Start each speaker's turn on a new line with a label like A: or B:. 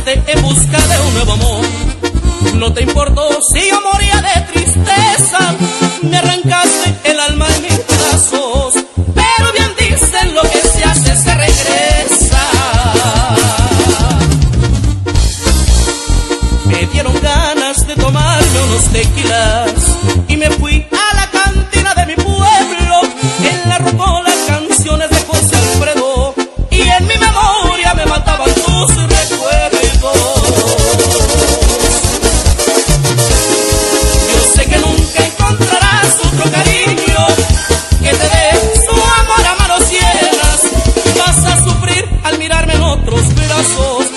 A: marchaste en busca de un nuevo amor. No te importó si yo moría de tristeza, me arrancaste el alma en mil pedazos, pero bien dicen lo que se hace se regresa. Me dieron ganas de tomarme unos tequilas y me fui a la cantina de mi pueblo. En la rocola canciones de José Alfredo y en mi memoria me mataban tus recuerdos. Yo sé que nunca encontrarás otro cariño que te dé su amor a manos llenas. Vas a sufrir al mirarme en otros brazos.